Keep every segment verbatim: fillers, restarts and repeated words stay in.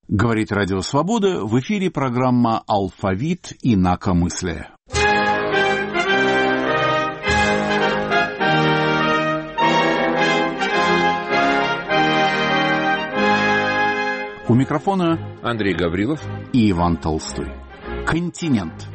Говорит Радио Свобода, в эфире программа «Алфавит инакомыслия». У микрофона Андрей Гаврилов и Иван Толстой. Континент.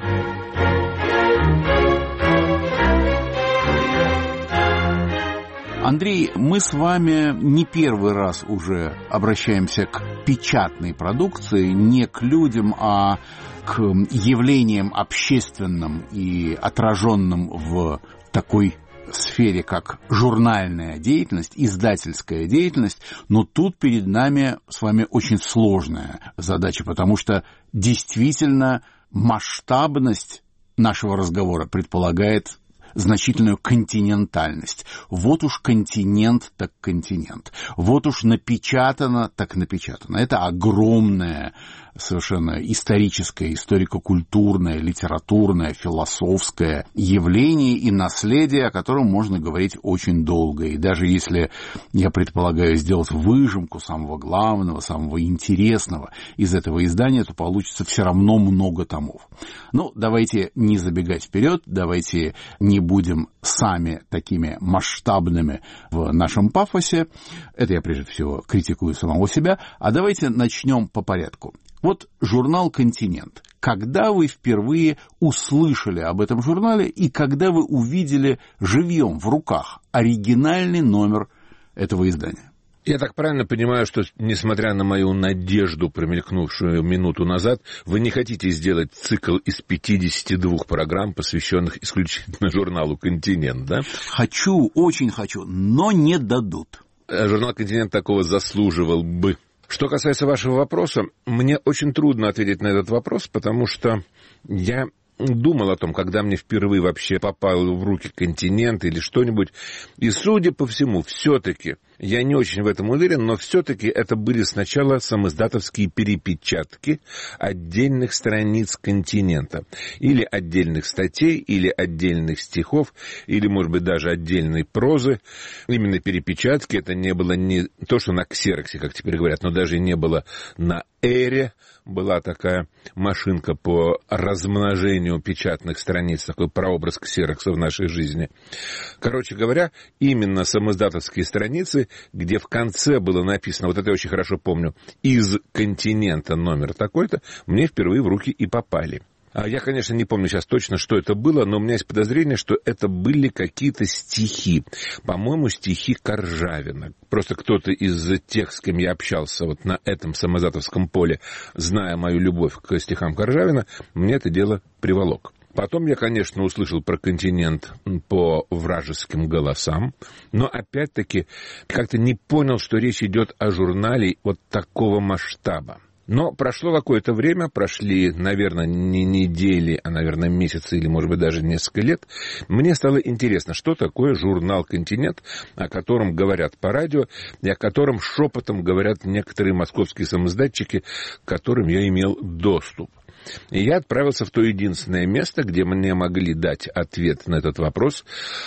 Андрей, мы с вами не первый раз уже обращаемся к печатной продукции, не к людям, а к явлениям общественным и отраженным в такой сфере, как журнальная деятельность, издательская деятельность, но тут перед нами с вами очень сложная задача, потому что действительно масштабность нашего разговора предполагает значительную континентальность. Вот уж континент, так континент. Вот уж напечатано, так напечатано. Это огромное, совершенно историческое, историко-культурное, литературное, философское явление и наследие, о котором можно говорить очень долго. И даже если я предполагаю сделать выжимку самого главного, самого интересного из этого издания, то получится все равно много томов. Ну, давайте не забегать вперед, давайте не будем сами такими масштабными в нашем пафосе. Это я прежде всего критикую самого себя. А давайте начнем по порядку. Вот журнал «Континент». Когда вы впервые услышали об этом журнале и когда вы увидели живьем в руках оригинальный номер этого издания? Я так правильно понимаю, что, несмотря на мою надежду, промелькнувшую минуту назад, вы не хотите сделать цикл из пятидесяти двух программ, посвященных исключительно журналу «Континент», да? Хочу, очень хочу, но не дадут. Журнал «Континент» такого заслуживал бы. Что касается вашего вопроса, мне очень трудно ответить на этот вопрос, потому что я думал о том, когда мне впервые вообще попал в руки «Континент» или что-нибудь, и, судя по всему, все-таки, я не очень в этом уверен, но все-таки это были сначала самиздатовские перепечатки отдельных страниц «Континента», или отдельных статей, или отдельных стихов, или, может быть, даже отдельной прозы. Именно перепечатки, это не было не то, что на ксероксе, как теперь говорят, но даже не было на эре. Была такая машинка по размножению печатных страниц, такой прообраз ксерокса в нашей жизни. Короче говоря, именно самиздатовские страницы, где в конце было написано, вот это я очень хорошо помню, из «Континента» номер такой-то, мне впервые в руки и попали. Я, конечно, не помню сейчас точно, что это было, но у меня есть подозрение, что это были какие-то стихи. По-моему, стихи Коржавина. Просто кто-то из тех, с кем я общался вот на этом самиздатовском поле, зная мою любовь к стихам Коржавина, мне это дело приволок. Потом я, конечно, услышал про «Континент» по вражеским голосам, но, опять-таки, как-то не понял, что речь идет о журнале вот такого масштаба. Но прошло какое-то время, прошли, наверное, не недели, а, наверное, месяцы или, может быть, даже несколько лет. Мне стало интересно, что такое журнал «Континент», о котором говорят по радио, и о котором шепотом говорят некоторые московские самиздатчики, к которым я имел доступ. И я отправился в то единственное место, где мне могли дать ответ на этот вопрос.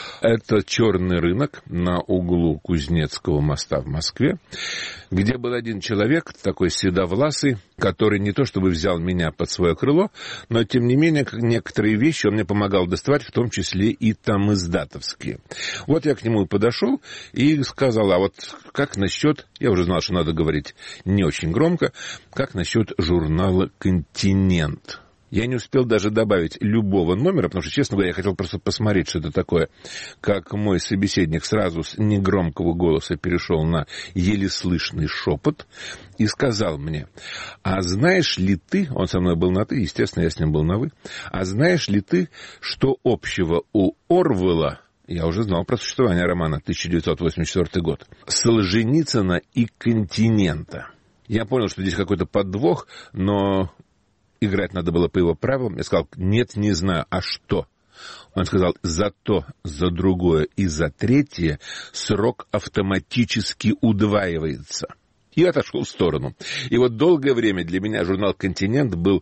Это черный рынок на углу Кузнецкого моста в Москве, где был один человек, такой седовласый, который не то чтобы взял меня под свое крыло, но, тем не менее, некоторые вещи он мне помогал доставать, в том числе и тамиздатовские. Вот я к нему подошел и сказал, а вот как насчет, я уже знал, что надо говорить не очень громко, как насчет журнала «Континент»? Я не успел даже добавить любого номера, потому что, честно говоря, я хотел просто посмотреть, что это такое. Как мой собеседник сразу с негромкого голоса перешел на еле слышный шепот и сказал мне, а знаешь ли ты, он со мной был на «ты», естественно, я с ним был на «вы», а знаешь ли ты, что общего у Орвелла, я уже знал про существование романа, тысяча девятьсот восемьдесят четвёртый год, Солженицына и «Континента»? Я понял, что здесь какой-то подвох, но играть надо было по его правилам. Я сказал, нет, не знаю, а что? Он сказал, за то, за другое и за третье срок автоматически удваивается. И отошел в сторону. И вот долгое время для меня журнал «Континент» был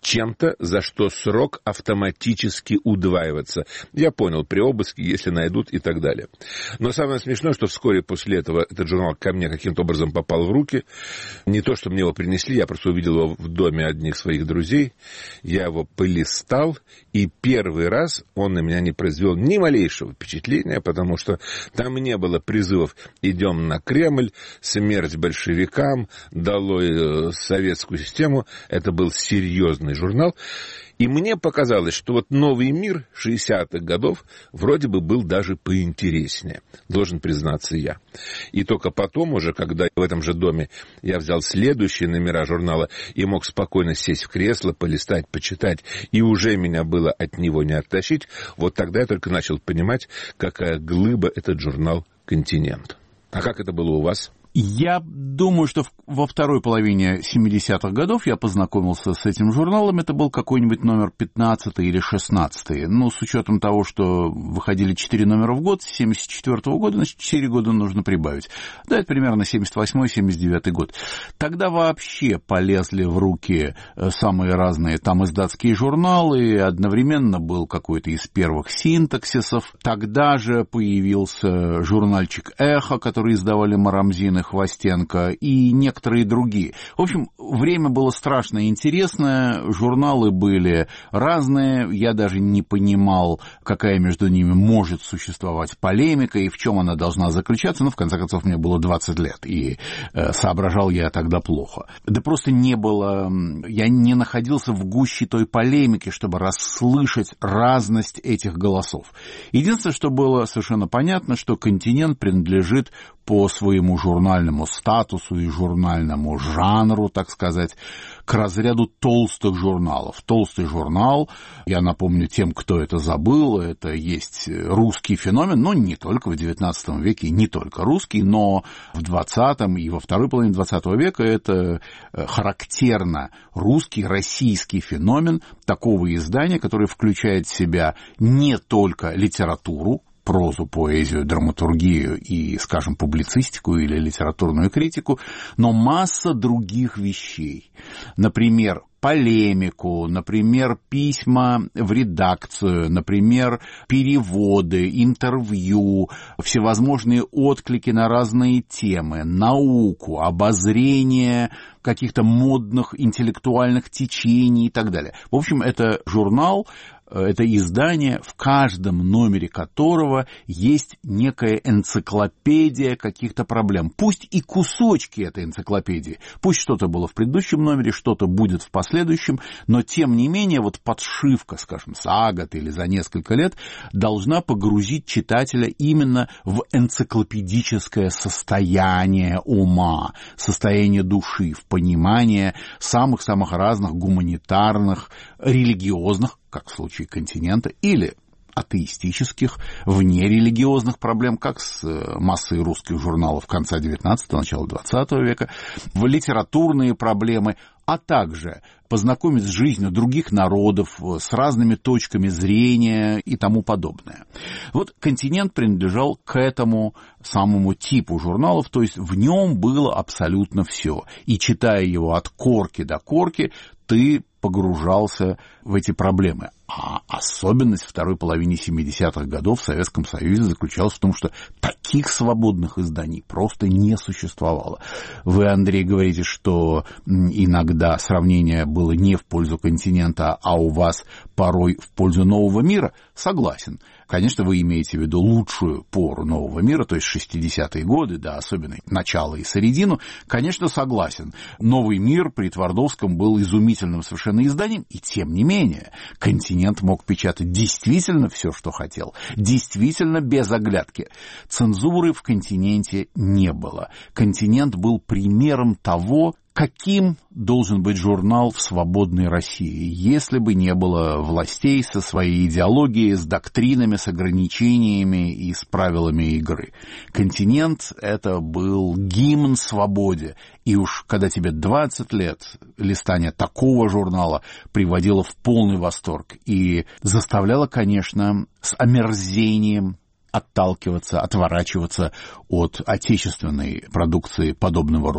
чем-то, за что срок автоматически удваивается. Я понял, при обыске, если найдут и так далее. Но самое смешное, что вскоре после этого этот журнал ко мне каким-то образом попал в руки. Не то, что мне его принесли, я просто увидел его в доме одних своих друзей. Я его полистал, и первый раз он на меня не произвел ни малейшего впечатления, потому что там не было призывов «идем на Кремль», «смерть большевикам», «долой советскую систему». Это был серьезный журнал. И мне показалось, что вот «Новый мир» шестидесятых годов вроде бы был даже поинтереснее, должен признаться я. И только потом уже, когда в этом же доме я взял следующие номера журнала и мог спокойно сесть в кресло, полистать, почитать, и уже меня было от него не оттащить, вот тогда я только начал понимать, какая глыба этот журнал «Континент». А как это было у вас? Я думаю, что во второй половине семидесятых годов я познакомился с этим журналом. Это был какой-нибудь номер пятнадцатый или шестнадцатый. Ну, с учетом того, что выходили четыре номера в год, с семьдесят четвёртого года, значит, четыре года нужно прибавить. Да, это примерно семьдесят восьмой — семьдесят девятый год. Тогда вообще полезли в руки самые разные там издатские журналы. Одновременно был какой-то из первых синтаксисов. Тогда же появился журнальчик «Эхо», который издавали Марамзин и Хвостенко, и некоторые другие. В общем, время было страшно интересное, журналы были разные, я даже не понимал, какая между ними может существовать полемика и в чем она должна заключаться, но в конце концов мне было двадцать лет, и э, соображал я тогда плохо. Да просто не было, я не находился в гуще той полемики, чтобы расслышать разность этих голосов. Единственное, что было совершенно понятно, что «Континент» принадлежит по своему журнальному статусу и журнальному жанру, так сказать, к разряду толстых журналов. Толстый журнал, я напомню тем, кто это забыл, это есть русский феномен, но не только в девятнадцатом веке, не только русский, но в двадцатом и во второй половине двадцатого века это характерно русский, российский феномен такого издания, которое включает в себя не только литературу, прозу, поэзию, драматургию и, скажем, публицистику или литературную критику, но масса других вещей. Например, полемику, например, письма в редакцию, например, переводы, интервью, всевозможные отклики на разные темы, науку, обозрение каких-то модных интеллектуальных течений и так далее. В общем, это журнал, это издание, в каждом номере которого есть некая энциклопедия каких-то проблем. Пусть и кусочки этой энциклопедии, пусть что-то было в предыдущем номере, что-то будет в последующем, но тем не менее вот подшивка, скажем, за год или за несколько лет должна погрузить читателя именно в энциклопедическое состояние ума, состояние души, в понимание самых-самых разных гуманитарных, религиозных, как в случае «Континента», или атеистических, внерелигиозных проблем, как с массой русских журналов конца девятнадцатого, начала двадцатого века, в литературные проблемы, а также познакомить с жизнью других народов, с разными точками зрения и тому подобное. Вот «Континент» принадлежал к этому самому типу журналов, то есть в нем было абсолютно все. И читая его от корки до корки, ты погружался в эти проблемы. А особенность второй половины семидесятых годов в Советском Союзе заключалась в том, что таких свободных изданий просто не существовало. Вы, Андрей, говорите, что иногда сравнение было не в пользу «Континента», а у вас порой в пользу «Нового мира». Согласен. Конечно, вы имеете в виду лучшую пору «Нового мира», то есть шестидесятые годы, да, особенно начало и середину. Конечно, согласен. «Новый мир» при Твардовском был изумительным совершенно изданием, и тем не менее «Континент» мог печатать действительно все, что хотел, действительно без оглядки. Цензуры в «Континенте» не было. «Континент» был примером того, каким должен быть журнал в свободной России, если бы не было властей со своей идеологией, с доктринами, с ограничениями и с правилами игры. «Континент» — это был гимн свободе. И уж когда тебе двадцать лет, листание такого журнала приводило в полный восторг и заставляло, конечно, с омерзением отталкиваться, отворачиваться от отечественной продукции подобного рода.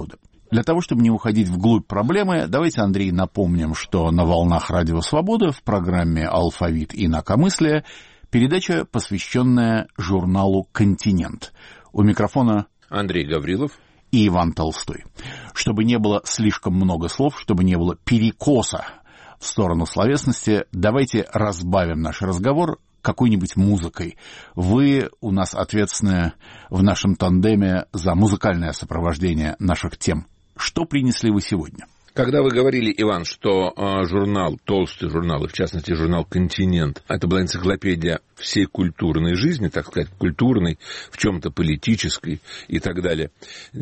Для того, чтобы не уходить вглубь проблемы, давайте, Андрей, напомним, что на волнах Радио Свобода в программе «Алфавит инакомыслия» передача, посвященная журналу «Континент». У микрофона Андрей Гаврилов и Иван Толстой. Чтобы не было слишком много слов, чтобы не было перекоса в сторону словесности, давайте разбавим наш разговор какой-нибудь музыкой. Вы у нас ответственны в нашем тандеме за музыкальное сопровождение наших тем. Что принесли вы сегодня? Когда вы говорили, Иван, что э, журнал, толстый журнал, и в частности журнал «Континент», это была энциклопедия всей культурной жизни, так сказать, культурной, в чем-то политической и так далее,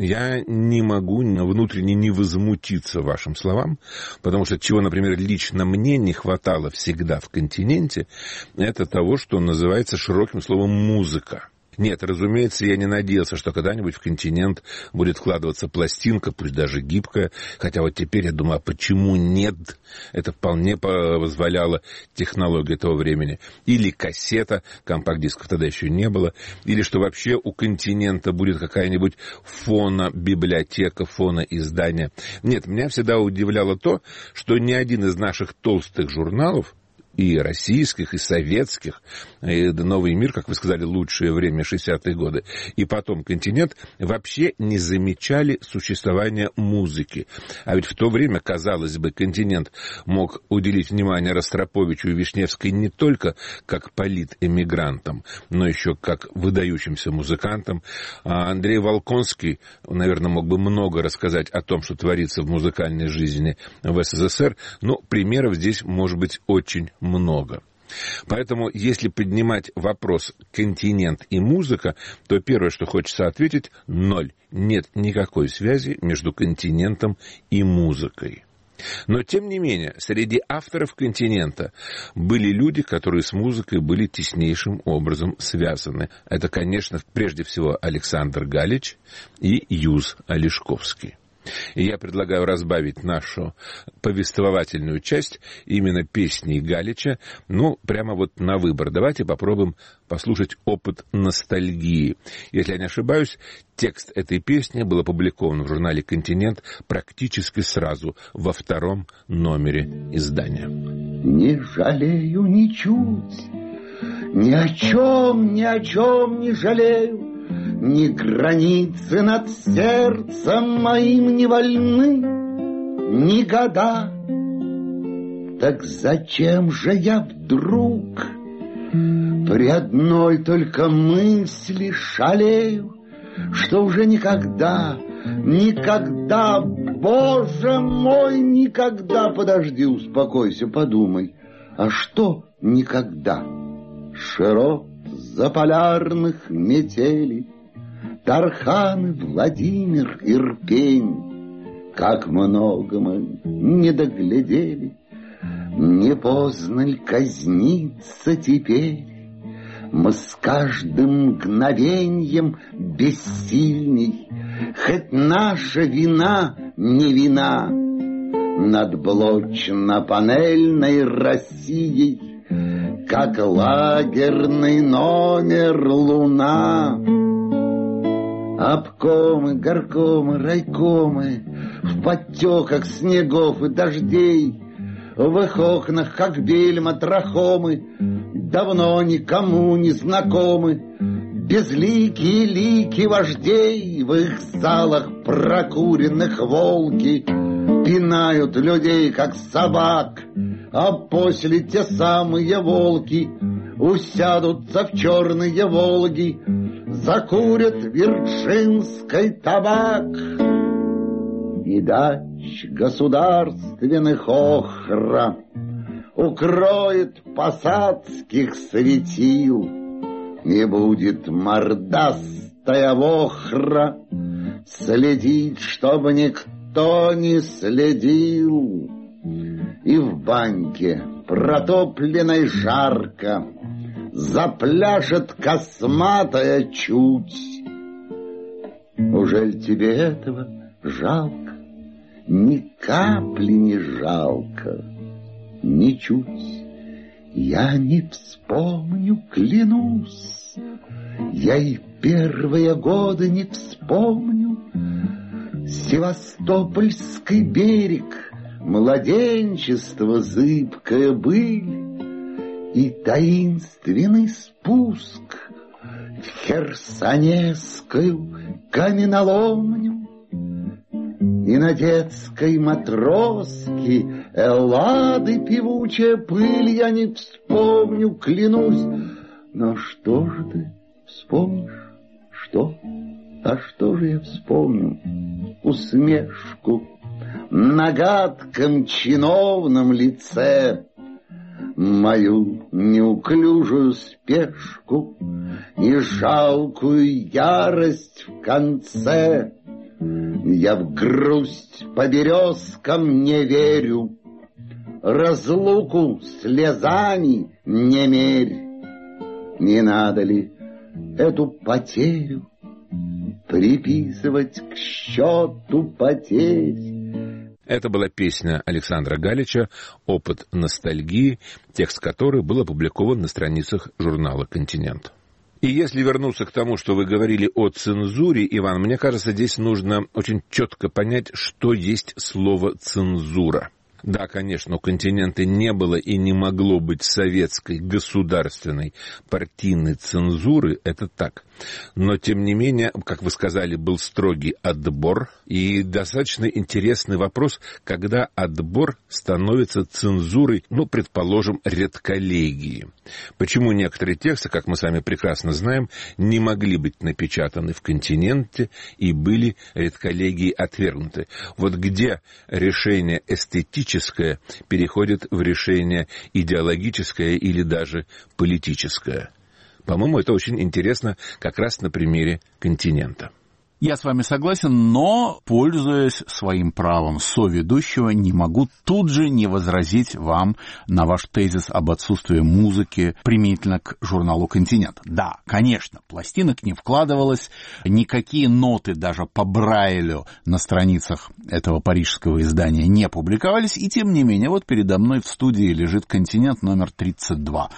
я не могу внутренне не возмутиться вашим словам, потому что чего, например, лично мне не хватало всегда в «Континенте», это того, что называется широким словом «музыка». Нет, разумеется, я не надеялся, что когда-нибудь в «Континент» будет вкладываться пластинка, пусть даже гибкая, хотя вот теперь я думаю, а почему нет? Это вполне позволяла технология того времени. Или кассета, компакт-дисков тогда еще не было, или что вообще у «Континента» будет какая-нибудь фонобиблиотека, фоноиздание. Нет, меня всегда удивляло то, что ни один из наших толстых журналов, и российских, и советских, и «Новый мир», как вы сказали, лучшее время, шестидесятые годы, и потом «Континент», вообще не замечали существования музыки. А ведь в то время, казалось бы, «Континент» мог уделить внимание Ростроповичу и Вишневской не только как политэмигрантам, но еще как выдающимся музыкантам. А Андрей Волконский, наверное, мог бы много рассказать о том, что творится в музыкальной жизни в СССР, но примеров здесь может быть очень много. Поэтому, если поднимать вопрос «континент» и музыка, то первое, что хочется ответить – ноль. Нет никакой связи между континентом и музыкой. Но, тем не менее, среди авторов «Континента» были люди, которые с музыкой были теснейшим образом связаны. Это, конечно, прежде всего Александр Галич и Юз Олешковский. И я предлагаю разбавить нашу повествовательную часть именно песней Галича, ну, прямо вот на выбор. Давайте попробуем послушать «Опыт ностальгии». Если я не ошибаюсь, текст этой песни был опубликован в журнале «Континент» практически сразу, во втором номере издания. Не жалею ничуть, ни о чем, ни о чем не жалею. Ни границы над сердцем моим не вольны, ни года. Так зачем же я вдруг при одной только мысли шалею, что уже никогда, никогда, Боже мой, никогда. Подожди, успокойся, подумай, а что никогда? Широт заполярных метелей, Тарханы, Владимир, Ирпень, как много мы не доглядели, не поздно ли казниться теперь? Мы с каждым мгновеньем бессильней, хоть наша вина не вина, над блочно-панельной Россией, как лагерный номер луна. Обкомы, горкомы, райкомы в подтеках снегов и дождей, в их окнах, как бельма, трахомы, давно никому не знакомы. Безликие лики вождей в их залах прокуренных волки пинают людей, как собак, а после те самые волки усядутся в черные Волги, закурят вирджинский табак. И дач государственных охра укроет посадских светил, и будет мордастая вохра следить, чтобы никто не следил. И в баньке, протопленной жарко, запляшет косматая чуть. Ужель тебе этого жалко? Ни капли не жалко, ничуть. Я не вспомню, клянусь, я и первые годы не вспомню, Севастопольский берег, младенчество, зыбкая быль и таинственный спуск в Херсонесскую каменоломню. И на детской матроске Эллады певучая пыль я не вспомню, клянусь. Но что же ты вспомнишь? Что? А что же я вспомню? Усмешку на гадком чиновном лице, мою неуклюжую спешку и жалкую ярость в конце. Я в грусть по березкам не верю, разлуку слезами не мерь. Не надо ли эту потерю приписывать к счету потерь? Это была песня Александра Галича «Опыт ностальгии», текст которой был опубликован на страницах журнала «Континент». И если вернуться к тому, что вы говорили о цензуре, Иван, мне кажется, здесь нужно очень четко понять, что есть слово «цензура». Да, конечно, у «Континента» не было и не могло быть советской, государственной, партийной цензуры, это так. Но, тем не менее, как вы сказали, был строгий отбор. И достаточно интересный вопрос, когда отбор становится цензурой, ну, предположим, редколлегии. Почему некоторые тексты, как мы сами прекрасно знаем, не могли быть напечатаны в «Континенте» и были редколлегией отвергнуты? Вот где решение эстетическое переходит в решение идеологическое или даже политическое? По-моему, это очень интересно как раз на примере «Континента». Я с вами согласен, но, пользуясь своим правом соведущего, не могу тут же не возразить вам на ваш тезис об отсутствии музыки применительно к журналу «Континент». Да, конечно, пластинок не вкладывалось, никакие ноты даже по Брайлю на страницах этого парижского издания не публиковались, и тем не менее, вот передо мной в студии лежит «Континент» номер тридцать два.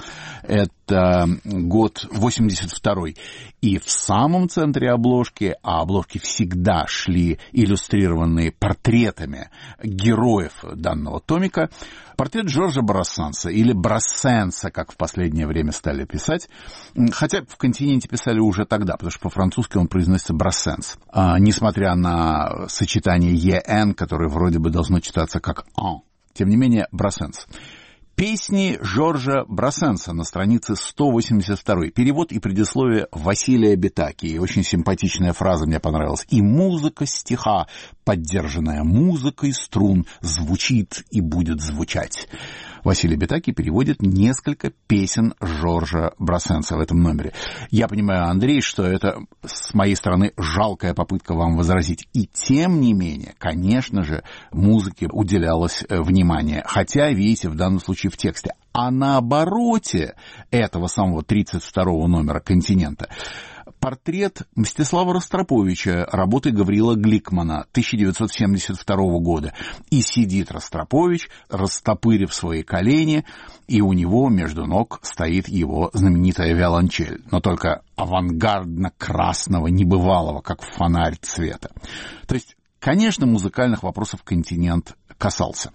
Это год восемьдесят второй. И в самом центре обложки, а обложки всегда шли иллюстрированные портретами героев данного томика, портрет Жоржа Брассенса, или Брассенса, как в последнее время стали писать, хотя в «Континенте» писали уже тогда, потому что по-французски он произносится Брассенс, а, несмотря на сочетание «ен», которое вроде бы должно читаться как «ан». Тем не менее, Брассенс. Песни Жоржа Брассенса на странице сто восемьдесят два. Перевод и предисловие Василия Бетаки. И очень симпатичная фраза мне понравилась. «И музыка стиха, поддержанная музыкой струн, звучит и будет звучать». Василий Бетаки переводит несколько песен Жоржа Брассенса в этом номере. Я понимаю, Андрей, что это с моей стороны жалкая попытка вам возразить. И тем не менее, конечно же, музыке уделялось внимание. Хотя, видите, в данном случае в тексте. А на обороте этого самого тридцать второго номера «Континента» портрет Мстислава Ростроповича, работы Гаврила Гликмана тысяча девятьсот семьдесят второго года. И сидит Ростропович, растопырив свои колени, и у него между ног стоит его знаменитая виолончель, но только авангардно-красного, небывалого, как фонарь цвета. То есть, конечно, музыкальных вопросов «Континент» касался.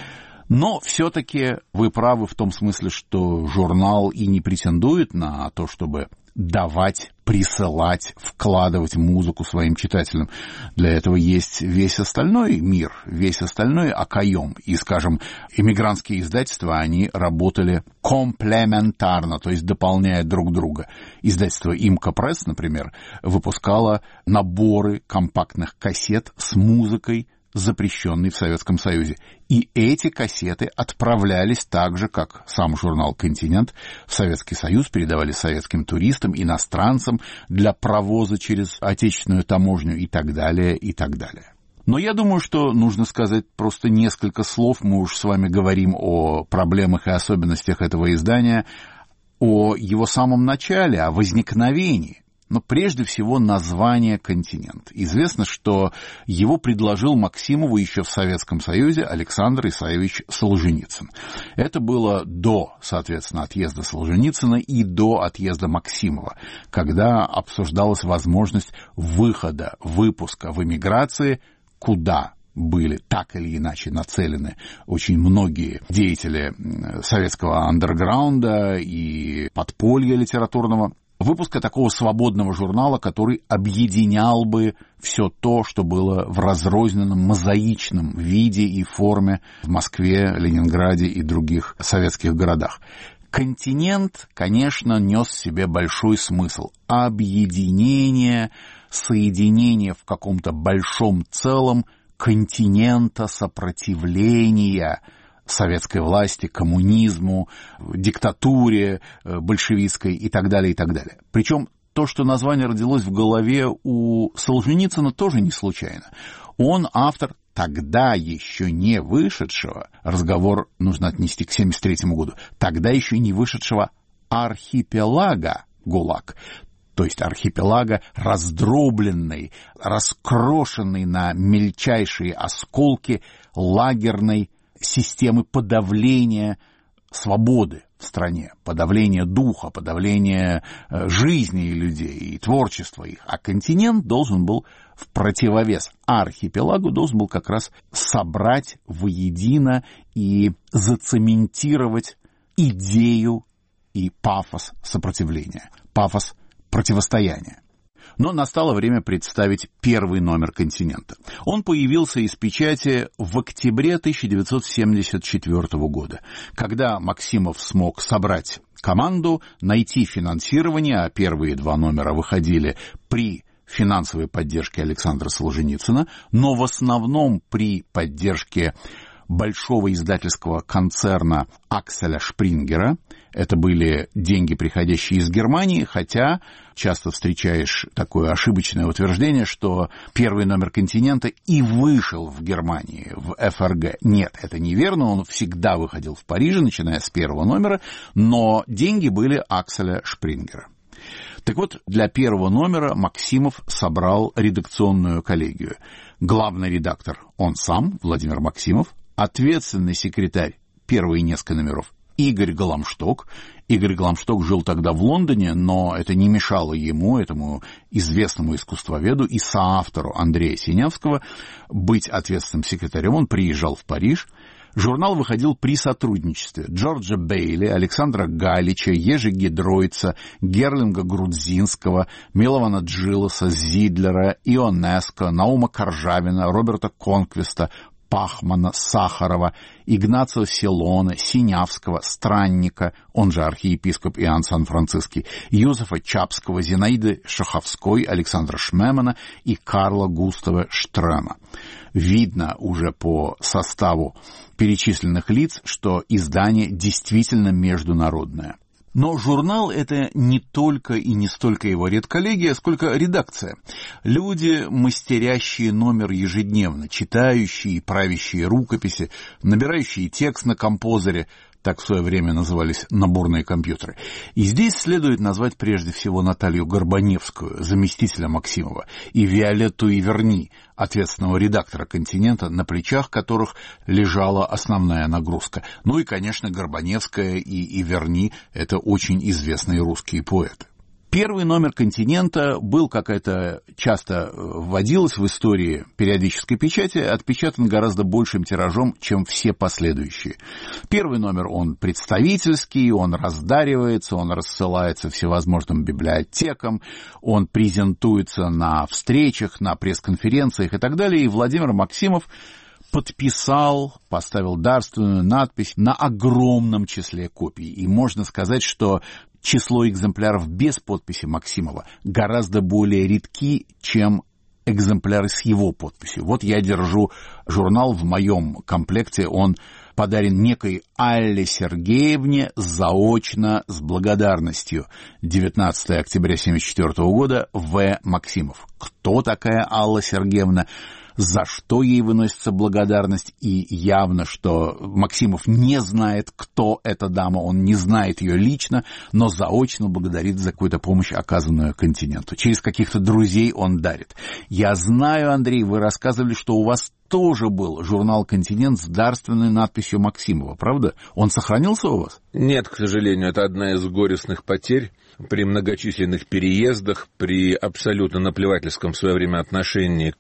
Но все-таки вы правы в том смысле, что журнал и не претендует на то, чтобы давать, присылать, вкладывать музыку своим читателям. Для этого есть весь остальной мир, весь остальной окоем. И, скажем, эмигрантские издательства, они работали комплементарно, то есть дополняя друг друга. Издательство «Имка Пресс», например, выпускало наборы компактных кассет с музыкой, запрещенный в Советском Союзе. И эти кассеты отправлялись так же, как сам журнал «Континент», в Советский Союз, передавали советским туристам, иностранцам для провоза через отечественную таможню и так далее, и так далее. Но я думаю, что нужно сказать просто несколько слов. Мы уж с вами говорим о проблемах и особенностях этого издания, о его самом начале, о возникновении. Но прежде всего название «Континент». Известно, что его предложил Максимову еще в Советском Союзе Александр Исаевич Солженицын. Это было до, соответственно, отъезда Солженицына и до отъезда Максимова, когда обсуждалась возможность выхода, выпуска в эмиграции куда были так или иначе нацелены очень многие деятели советского андерграунда и подполья литературного. Выпуска такого свободного журнала, который объединял бы все то, что было в разрозненном мозаичном виде и форме в Москве, Ленинграде и других советских городах. «Континент», конечно, нес в себе большой смысл. Объединение, соединение в каком-то большом целом континента сопротивления советской власти, коммунизму, диктатуре большевистской и так далее, и так далее. Причем то, что название родилось в голове у Солженицына, тоже не случайно. Он автор тогда еще не вышедшего, разговор нужно отнести к семьдесят третьему году, тогда еще не вышедшего архипелага ГУЛАГ, то есть архипелага раздробленной, раскрошенной на мельчайшие осколки лагерной системы подавления свободы в стране, подавления духа, подавления жизни людей и творчества их. А континент должен был в противовес архипелагу, должен был как раз собрать воедино и зацементировать идею и пафос сопротивления, пафос противостояния. Но настало время представить первый номер «Континента». Он появился из печати в октябре тысяча девятьсот семьдесят четвёртого года, когда Максимов смог собрать команду, найти финансирование, а первые два номера выходили при финансовой поддержке Александра Солженицына, но в основном при поддержке большого издательского концерна Акселя Шпрингера. Это были деньги, приходящие из Германии, хотя часто встречаешь такое ошибочное утверждение, что первый номер «Континента» и вышел в Германии, в эф эр гэ. Нет, это неверно, он всегда выходил в Париже, начиная с первого номера, но деньги были Акселя Шпрингера. Так вот, для первого номера Максимов собрал редакционную коллегию. Главный редактор он сам, Владимир Максимов, ответственный секретарь первые несколько номеров Игорь Гламшток. Игорь Гламшток жил тогда в Лондоне, но это не мешало ему, этому известному искусствоведу и соавтору Андрея Синявского, быть ответственным секретарем. Он приезжал в Париж. Журнал выходил при сотрудничестве Джорджа Бейли, Александра Галича, Ежи Гидройца, Герлинга Грудзинского, Милована Джилоса, Зидлера, Ионеско, Наума Коржавина, Роберта Конквиста, Пахмана, Сахарова, Игнацио Силона, Синявского, Странника, он же архиепископ Иоанн Сан-Франциский, Юзефа Чапского, Зинаиды Шаховской, Александра Шмемана и Карла Густава Штрема. Видно уже по составу перечисленных лиц, что издание действительно международное. Но журнал — это не только и не столько его редколлегия, сколько редакция. Люди, мастерящие номер ежедневно, читающие и правящие рукописи, набирающие текст на композере, так в свое время назывались наборные компьютеры. И здесь следует назвать прежде всего Наталью Горбаневскую, заместителя Максимова, и Виолетту Иверни, ответственного редактора «Континента», на плечах которых лежала основная нагрузка. Ну и, конечно, Горбаневская и Иверни — это очень известные русские поэты. Первый номер «Континента» был, как это часто вводилось в истории периодической печати, отпечатан гораздо большим тиражом, чем все последующие. Первый номер, он представительский, он раздаривается, он рассылается всевозможным библиотекам, он презентуется на встречах, на пресс-конференциях и так далее. И Владимир Максимов подписал, поставил дарственную надпись на огромном числе копий. И можно сказать, что число экземпляров без подписи Максимова гораздо более редки, чем экземпляры с его подписью. Вот я держу журнал в моем комплекте, он подарен некой Алле Сергеевне заочно с благодарностью. девятнадцатого октября тысяча девятьсот семьдесят четвёртого года, В. Максимов. Кто такая Алла Сергеевна? За что ей выносится благодарность, и явно, что Максимов не знает, кто эта дама, он не знает ее лично, но заочно благодарит за какую-то помощь, оказанную «Континенту». Через каких-то друзей он дарит. Я знаю, Андрей, вы рассказывали, что у вас тоже был журнал «Континент» с дарственной надписью Максимова, правда? Он сохранился у вас? Нет, к сожалению, это одна из горестных потерь. При многочисленных переездах, при абсолютно наплевательском в свое время отношении к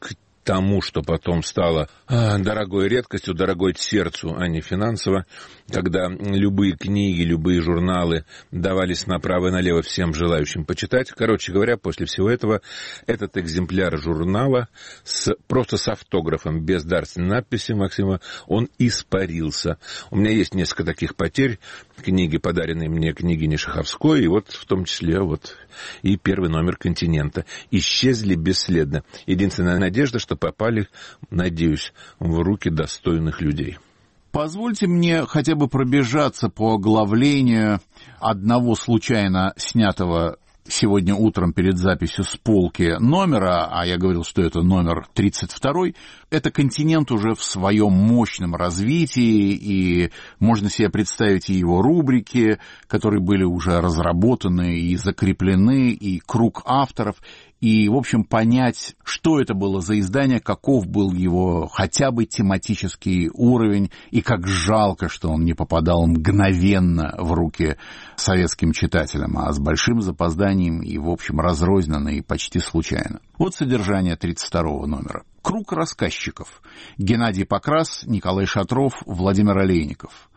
тому, что потом стало а, дорогой редкостью, дорогой сердцу, а не финансово, когда любые книги, любые журналы давались направо и налево всем желающим почитать. Короче говоря, после всего этого этот экземпляр журнала с, просто с автографом, без дарственной надписи Максима, он испарился. У меня есть несколько таких потерь. Книги, подаренные мне княгиней Шаховской, и вот в том числе вот и первый номер «Континента». Исчезли бесследно. Единственная надежда, что попали, надеюсь, в руки достойных людей. Позвольте мне хотя бы пробежаться по оглавлению одного случайно снятого сегодня утром перед записью с полки номера, а я говорил, что это номер тридцать два, это «Континент» уже в своем мощном развитии, и можно себе представить и его рубрики, которые были уже разработаны и закреплены, и круг авторов, и, в общем, понять, что это было за издание, каков был его хотя бы тематический уровень, и как жалко, что он не попадал мгновенно в руки советским читателям, а с большим запозданием и, в общем, разрозненно и почти случайно. Вот содержание тридцать второго номера. Круг рассказчиков. Геннадий Покрас, Николай Шатров, Владимир Олейников.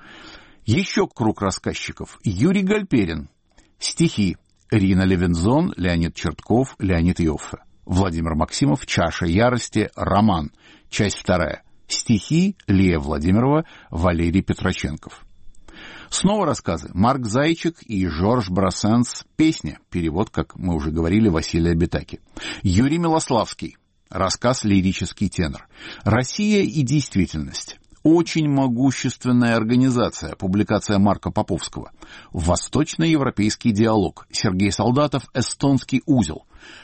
Еще круг рассказчиков. Юрий Гальперин. Стихи. Рина Левинзон, Леонид Чертков, Леонид Йоффе. Владимир Максимов, «Чаша ярости», роман. Часть вторая. Стихи. Лия Владимирова, Валерий Петроченков. Снова рассказы. Марк Зайчик и Жорж Брассенс. Песня. Перевод, как мы уже говорили, Василия Битаки. Юрий Милославский. Рассказ «Лирический тенор». «Россия и действительность». Очень могущественная организация. Публикация Марка Поповского. Восточноевропейский диалог. Сергей Солдатов. Эстонский узел.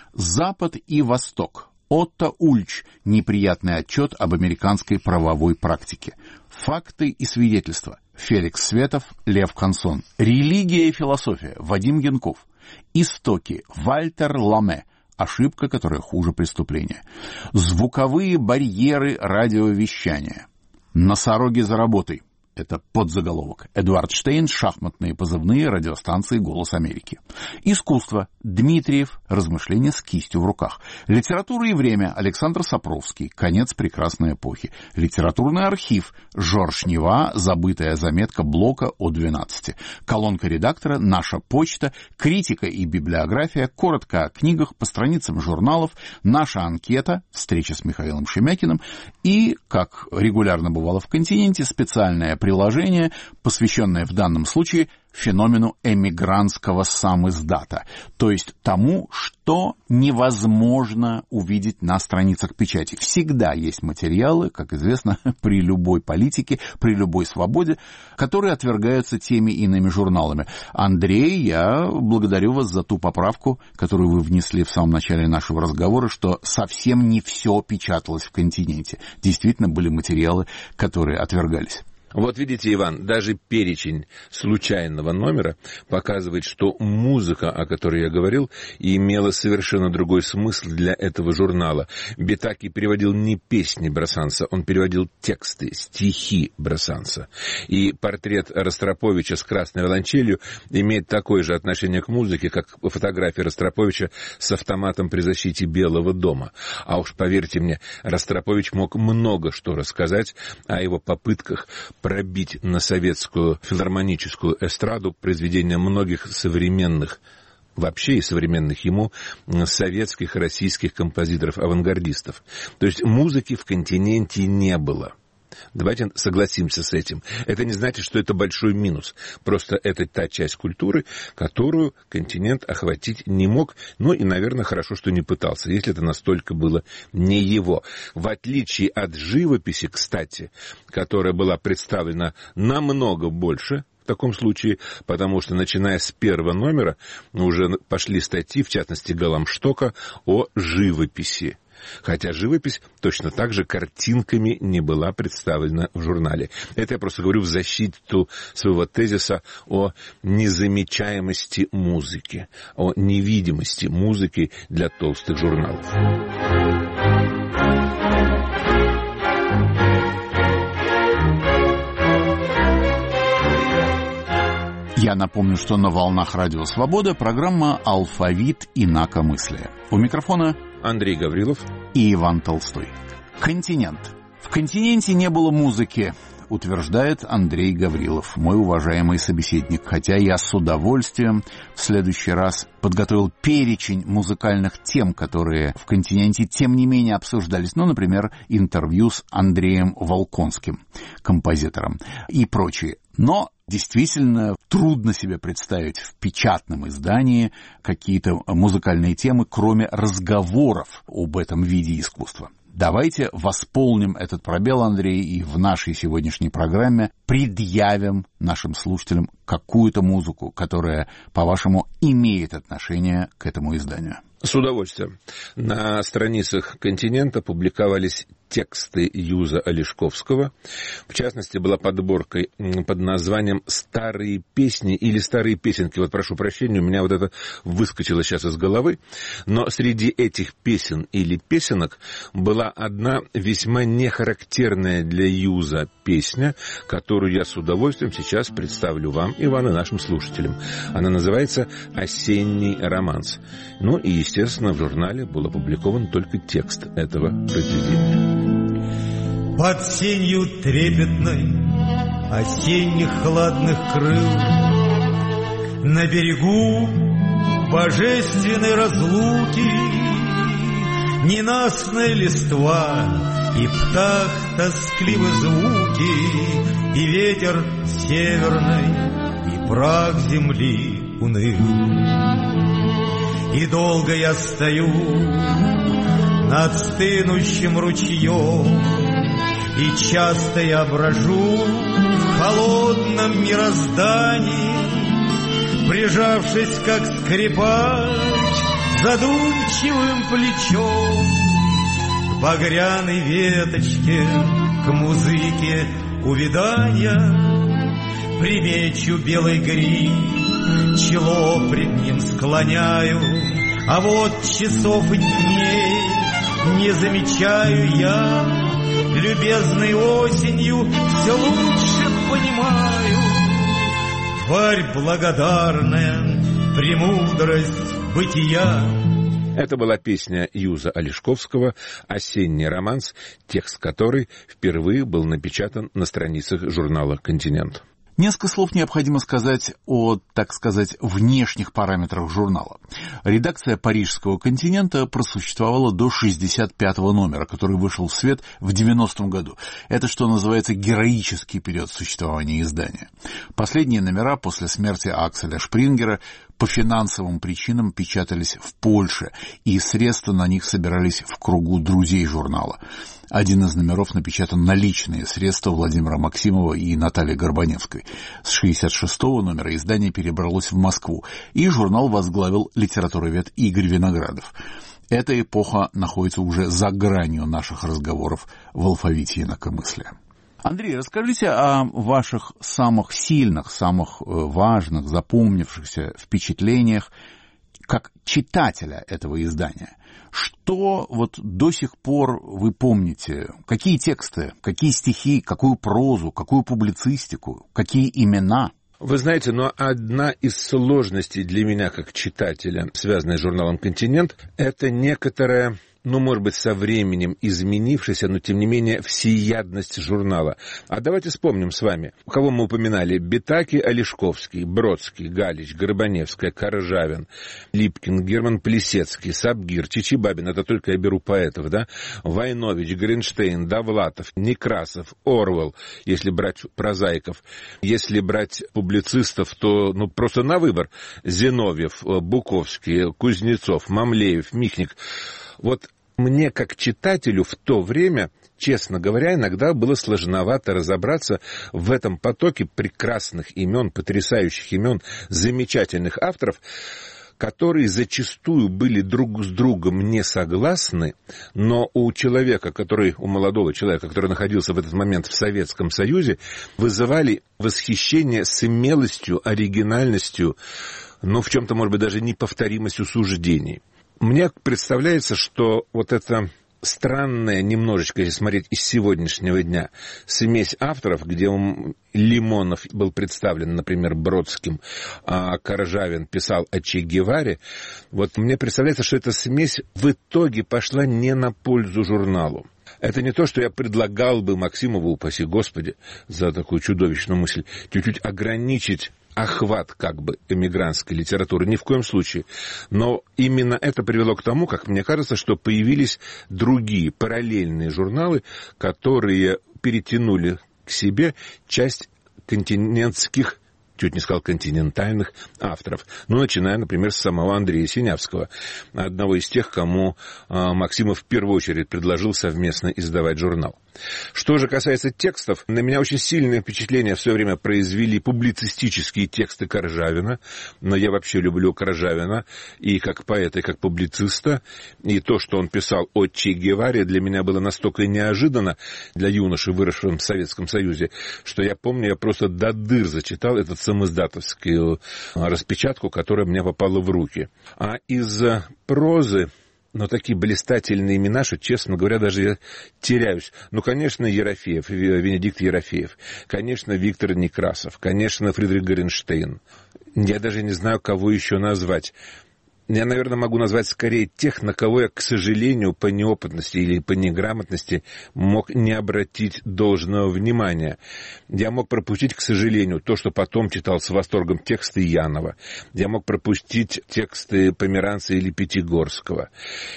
Запад и Восток. Отто Ульч. Неприятный отчет об американской правовой практике. Факты и свидетельства. Феликс Светов. Лев Консон. Религия и философия. Вадим Генков. Истоки. Вальтер Ламе. Ошибка, которая хуже преступления. Звуковые барьеры радиовещания. «Носороги за работой». Это подзаголовок. Эдуард Штейн. Шахматные позывные радиостанции «Голос Америки». Искусство. Дмитриев. Размышления с кистью в руках. Литература и время. Александр Сапровский. Конец прекрасной эпохи. Литературный архив. Жорж Нева. Забытая заметка Блока о двенадцати. Колонка редактора. Наша почта. Критика и библиография. Коротко о книгах по страницам журналов. Наша анкета. Встреча с Михаилом Шемякиным. И, как регулярно бывало в «Континенте», специальное приложение, посвященное в данном случае феномену эмигрантского самиздата, то есть тому, что невозможно увидеть на страницах печати. Всегда есть материалы, как известно, при любой политике, при любой свободе, которые отвергаются теми иными журналами. Андрей, я благодарю вас за ту поправку, которую вы внесли в самом начале нашего разговора, что совсем не все печаталось в «Континенте». Действительно, были материалы, которые отвергались. Вот видите, Иван, даже перечень случайного номера показывает, что музыка, о которой я говорил, имела совершенно другой смысл для этого журнала. Битаки переводил не песни Брассанса, он переводил тексты, стихи Брассанса. И портрет Ростроповича с красной виолончелью имеет такое же отношение к музыке, как фотография Ростроповича с автоматом при защите Белого дома. А уж поверьте мне, Ростропович мог много что рассказать о его попытках пробить на советскую филармоническую эстраду произведения многих современных, вообще и современных ему, советских и российских композиторов-авангардистов. То есть музыки в «Континенте» не было. Давайте согласимся с этим. Это не значит, что это большой минус. Просто это та часть культуры, которую «Континент» охватить не мог. Ну и, наверное, хорошо, что не пытался, если это настолько было не его. В отличие от живописи, кстати, которая была представлена намного больше, в таком случае, потому что, начиная с первого номера, уже пошли статьи, в частности, Галамштока, о живописи. Хотя живопись точно так же картинками не была представлена в журнале. Это я просто говорю в защиту своего тезиса о незамечаемости музыки, о невидимости музыки для толстых журналов. Я напомню, что на волнах Радио Свобода программа «Алфавит инакомыслия». У микрофона Андрей Гаврилов и Иван Толстой. Континент. В континенте не было музыки, утверждает Андрей Гаврилов, мой уважаемый собеседник, хотя я с удовольствием в следующий раз подготовил перечень музыкальных тем, которые в континенте тем не менее обсуждались, ну, например, интервью с Андреем Волконским, композитором, и прочие. Но действительно трудно себе представить в печатном издании какие-то музыкальные темы, кроме разговоров об этом виде искусства. Давайте восполним этот пробел, Андрей, и в нашей сегодняшней программе предъявим нашим слушателям какую-то музыку, которая, по-вашему, имеет отношение к этому изданию. С удовольствием. На страницах «Континента» публиковались тексты Юза Олешковского. В частности, была подборка под названием «Старые песни» или «Старые песенки». Вот прошу прощения, у меня вот это выскочило сейчас из головы. Но среди этих песен или песенок была одна весьма нехарактерная для Юза песня, которую я с удовольствием сейчас представлю вам, Иван, и нашим слушателям. Она называется «Осенний романс». Ну и, естественно, в журнале был опубликован только текст этого произведения. Под сенью трепетной осенних хладных крыл на берегу божественной разлуки ненастная листва и птах тоскливы звуки, и ветер северный, и прах земли уныл. И долго я стою над стынущим ручьем, и часто я брожу в холодном мироздании, прижавшись, как скрипач, задумчивым плечом к багряной веточке, к музыке увядания. Примечу белый гриб, чело пред ним склоняю, а вот часов и дней не замечаю я, любезной осенью все лучше понимаю. Тварь благодарная, премудрость бытия. Это была песня Юза Олешковского «Осенний романс», текст которой впервые был напечатан на страницах журнала «Континент». Несколько слов необходимо сказать о, так сказать, внешних параметрах журнала. Редакция «Парижского континента» просуществовала до шестьдесят пятого номера, который вышел в свет в девяностом году. Это, что называется, героический период существования издания. Последние номера после смерти Акселя Шпрингера по финансовым причинам печатались в Польше, и средства на них собирались в кругу друзей журнала. Один из номеров напечатан на личные средства Владимира Максимова и Натальи Горбаневской. С шестьдесят шестого номера издание перебралось в Москву, и журнал возглавил литературовед Игорь Виноградов. Эта эпоха находится уже за гранью наших разговоров в алфавите инакомыслия. Андрей, расскажите о ваших самых сильных, самых важных, запомнившихся впечатлениях как читателя этого издания. Что вот до сих пор вы помните? Какие тексты, какие стихи, какую прозу, какую публицистику, какие имена? Вы знаете, но одна из сложностей для меня как читателя, связанная с журналом «Континент», это некоторая, ну, может быть, со временем изменившаяся, но, тем не менее, всеядность журнала. А давайте вспомним с вами, кого мы упоминали. Битаки, Олешковский, Бродский, Галич, Горбаневская, Каржавин, Липкин, Герман Плесецкий, Сабгир, Чичибабин, это только я беру поэтов, да, Войнович, Гринштейн, Довлатов, Некрасов, Орвелл, если брать прозаиков. Если брать публицистов, то, ну, просто на выбор. Зиновьев, Буковский, Кузнецов, Мамлеев, Михник. Вот мне, как читателю, в то время, честно говоря, иногда было сложновато разобраться в этом потоке прекрасных имен, потрясающих имен, замечательных авторов, которые зачастую были друг с другом не согласны, но у человека, который, у молодого человека, который находился в этот момент в Советском Союзе, вызывали восхищение смелостью, оригинальностью, ну, в чем-то, может быть, даже неповторимостью суждений. Мне представляется, что вот эта странная немножечко, если смотреть из сегодняшнего дня, смесь авторов, где он, Лимонов был представлен, например, Бродским, а Коржавин писал о Че Геваре. Вот мне представляется, что эта смесь в итоге пошла не на пользу журналу. Это не то, что я предлагал бы Максимову, упаси Господи, за такую чудовищную мысль, чуть-чуть ограничить охват как бы эмигрантской литературы, ни в коем случае. Но именно это привело к тому, как мне кажется, что появились другие параллельные журналы, которые перетянули к себе часть континентских, чуть не сказал континентальных авторов. Ну, начиная, например, с самого Андрея Синявского, одного из тех, кому а, Максимов в первую очередь предложил совместно издавать журнал. Что же касается текстов, на меня очень сильное впечатление в свое время произвели публицистические тексты Коржавина, но я вообще люблю Коржавина и как поэта, и как публициста, и то, что он писал о Че Геваре, для меня было настолько неожиданно для юноши, выросшего в Советском Союзе, что я помню, я просто до дыр зачитал этот самоиздатовскую распечатку, которая мне попала в руки. А из прозы, но такие блистательные имена, что, честно говоря, даже я теряюсь. Ну, конечно, Ерофеев, Венедикт Ерофеев, конечно, Виктор Некрасов, конечно, Фридрих Горенштейн. Я даже не знаю, кого еще назвать. Я, наверное, могу назвать скорее тех, на кого я, к сожалению, по неопытности или по неграмотности мог не обратить должного внимания. Я мог пропустить, к сожалению, то, что потом читал с восторгом тексты Янова. Я мог пропустить тексты Померанца или Пятигорского.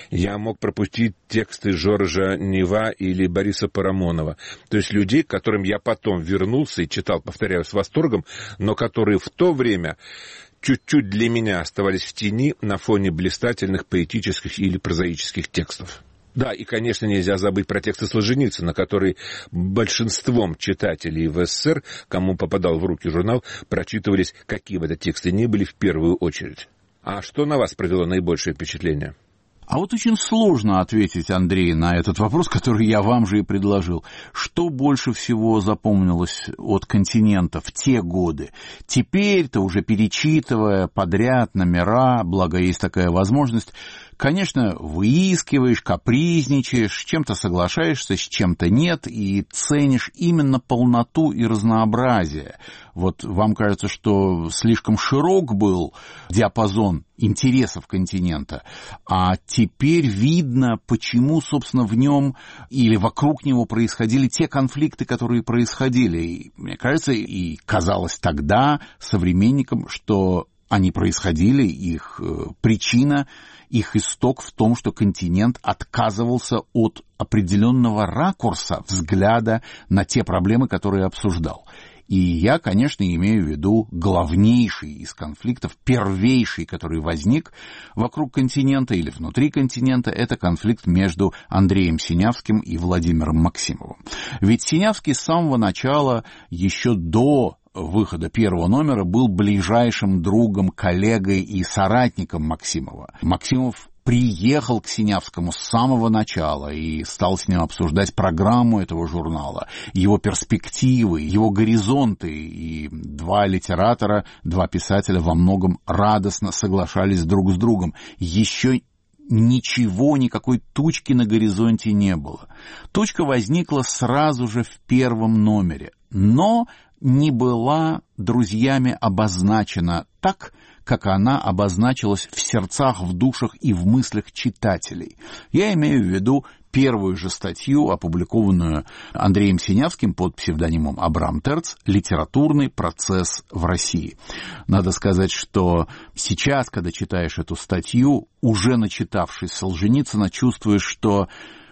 Я мог пропустить тексты Жоржа Нева или Бориса Парамонова. То есть людей, к которым я потом вернулся и читал, повторяю, с восторгом, но которые в то время чуть-чуть для меня оставались в тени на фоне блистательных поэтических или прозаических текстов. Да, и, конечно, нельзя забыть про тексты Солженицына, которые большинством читателей в СССР, кому попадал в руки журнал, прочитывались, какие бы это тексты ни были, в первую очередь. А что на вас произвело наибольшее впечатление? А вот очень сложно ответить, Андрей, на этот вопрос, который я вам же и предложил. Что больше всего запомнилось от континента в те годы? Теперь-то уже перечитывая подряд номера, благо есть такая возможность, конечно, выискиваешь, капризничаешь, с чем-то соглашаешься, с чем-то нет, и ценишь именно полноту и разнообразие. Вот вам кажется, что слишком широк был диапазон интересов континента, а теперь видно, почему, собственно, в нем или вокруг него происходили те конфликты, которые происходили. И, мне кажется, и казалось тогда современникам, что они происходили, их э, причина, их исток в том, что континент отказывался от определенного ракурса взгляда на те проблемы, которые обсуждал. И я, конечно, имею в виду главнейший из конфликтов, первейший, который возник вокруг континента или внутри континента, это конфликт между Андреем Синявским и Владимиром Максимовым. Ведь Синявский с самого начала, еще до выхода первого номера, был ближайшим другом, коллегой и соратником Максимова. Максимов приехал к Синявскому с самого начала и стал с ним обсуждать программу этого журнала, его перспективы, его горизонты. И два литератора, два писателя во многом радостно соглашались друг с другом. Еще ничего, никакой тучки на горизонте не было. Тучка возникла сразу же в первом номере, но не была друзьями обозначена так, как она обозначилась в сердцах, в душах и в мыслях читателей. Я имею в виду первую же статью, опубликованную Андреем Синявским под псевдонимом Абрам Терц «Литературный процесс в России». Надо сказать, что сейчас, когда читаешь эту статью, уже начитавшись Солженицына, чувствуешь, что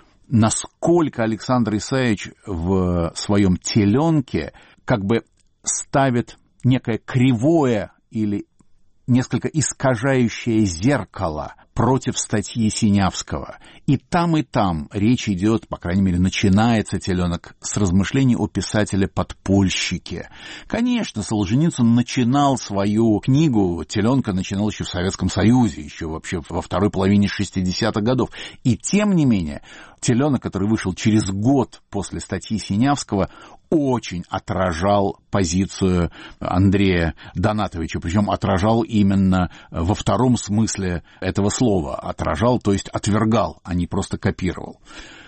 насколько Александр Исаевич в своем «Теленке» как бы ставит некое кривое или несколько искажающее зеркало против статьи Синявского. И там, и там речь идет, по крайней мере, начинается «Теленок» с размышлений о писателе-подпольщике. Конечно, Солженицын начинал свою книгу, «Теленка» начинал еще в Советском Союзе, еще вообще во второй половине шестидесятых годов. И тем не менее, «Теленок», который вышел через год после статьи Синявского, очень отражал позицию Андрея Донатовича, причем отражал именно во втором смысле этого слова. Отражал, то есть отвергал, а не просто копировал.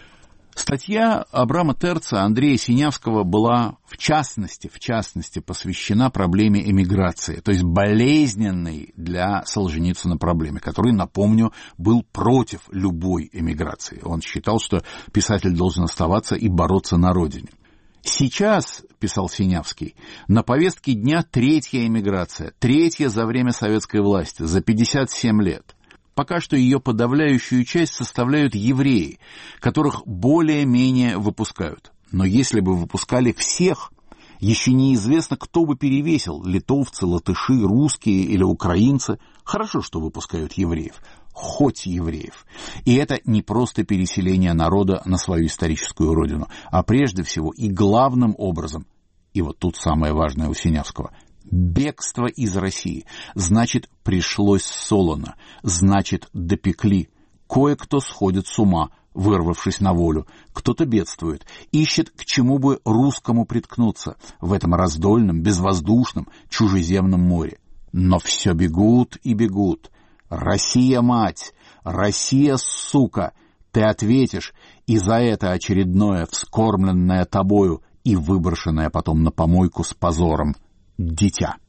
Статья Абрама Терца Андрея Синявского была в частности, в частности посвящена проблеме эмиграции, то есть болезненной для Солженицына проблеме, который, напомню, был против любой эмиграции. Он считал, что писатель должен оставаться и бороться на родине. Сейчас, писал Синявский, на повестке дня третья эмиграция, третья за время советской власти, за пятьдесят семь лет. Пока что ее подавляющую часть составляют евреи, которых более-менее выпускают. Но если бы выпускали всех, еще неизвестно, кто бы перевесил, литовцы, латыши, русские или украинцы. Хорошо, что выпускают евреев, хоть евреев. И это не просто переселение народа на свою историческую родину, а прежде всего и главным образом, и вот тут самое важное у Синявского – бегство из России. Значит, пришлось солоно. Значит, допекли. Кое-кто сходит с ума, вырвавшись на волю. Кто-то бедствует. Ищет, к чему бы русскому приткнуться в этом раздольном, безвоздушном, чужеземном море. Но все бегут и бегут. Россия, мать! Россия, сука! Ты ответишь, и за это очередное, вскормленное тобою и выброшенное потом на помойку с позором дитя.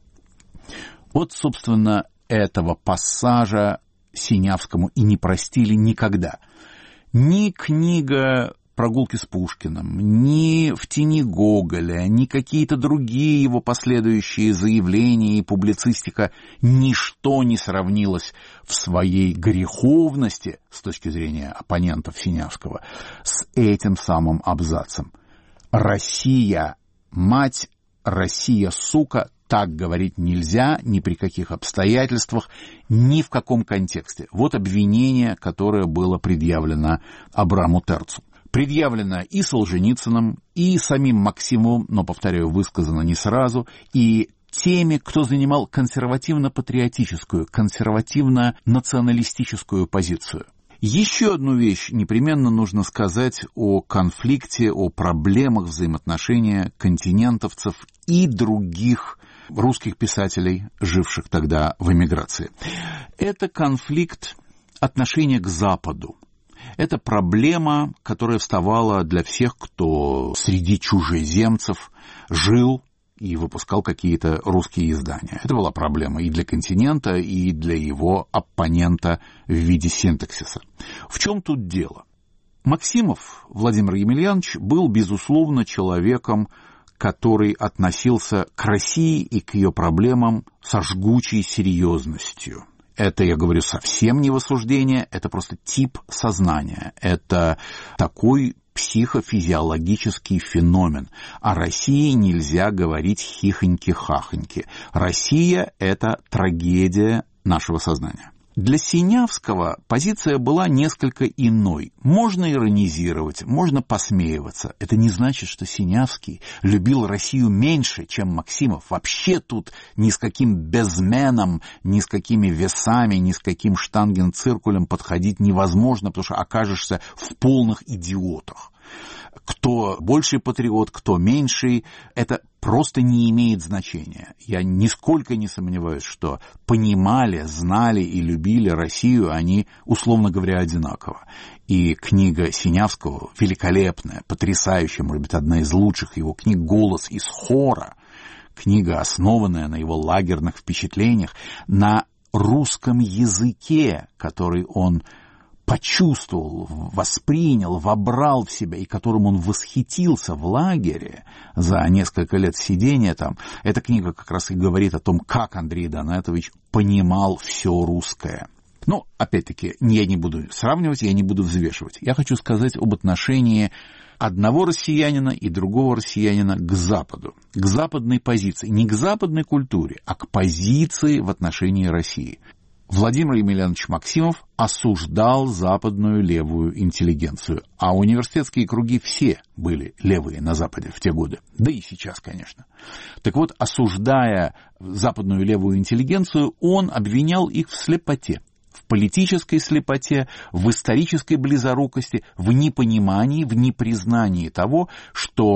Вот, собственно, этого пассажа Синявскому и не простили никогда. Ни книга «Прогулки с Пушкиным», ни «В тени Гоголя», ни какие-то другие его последующие заявления и публицистика, ничто не сравнилось в своей греховности, с точки зрения оппонентов Синявского, с этим самым абзацем. «Россия, мать, Россия, сука», так говорить нельзя ни при каких обстоятельствах, ни в каком контексте. Вот обвинение, которое было предъявлено Абраму Терцу. Предъявлено и Солженицыным, и самим Максимовым, но, повторяю, высказано не сразу, и теми, кто занимал консервативно-патриотическую, консервативно-националистическую позицию. Еще одну вещь непременно нужно сказать о конфликте, о проблемах взаимоотношения континентовцев и других русских писателей, живших тогда в эмиграции. Это конфликт отношения к Западу. Это проблема, которая вставала для всех, кто среди чужеземцев жил и выпускал какие-то русские издания. Это была проблема и для континента, и для его оппонента в виде синтаксиса. В чем тут дело? Максимов Владимир Емельянович был, безусловно, человеком, который относился к России и к ее проблемам со жгучей серьезностью. Это, я говорю, совсем не в осуждение, это просто тип сознания. Это такой психофизиологический феномен. О России нельзя говорить хихоньки-хахоньки. Россия — это трагедия нашего сознания. Для Синявского позиция была несколько иной. Можно иронизировать, можно посмеиваться. Это не значит, что Синявский любил Россию меньше, чем Максимов. Вообще тут ни с каким безменом, ни с какими весами, ни с каким штангенциркулем подходить невозможно, потому что окажешься в полных идиотах. Кто больший патриот, кто меньший, это просто не имеет значения. Я нисколько не сомневаюсь, что понимали, знали и любили Россию они, условно говоря, одинаково. И книга Синявского великолепная, потрясающая, может быть, одна из лучших его книг «Голос из хора», книга, основанная на его лагерных впечатлениях, на русском языке, который он почувствовал, воспринял, вобрал в себя, и которым он восхитился в лагере за несколько лет сидения там. Эта книга как раз и говорит о том, как Андрей Донатович понимал все русское. Но, опять-таки, я не буду сравнивать, я не буду взвешивать. Я хочу сказать об отношении одного россиянина и другого россиянина к Западу, к западной позиции. Не к западной культуре, а к позиции в отношении России. Владимир Емельянович Максимов осуждал западную левую интеллигенцию, а университетские круги все были левые на Западе в те годы, да и сейчас, конечно. Так вот, осуждая западную левую интеллигенцию, он обвинял их в слепоте, в политической слепоте, в исторической близорукости, в непонимании, в непризнании того, что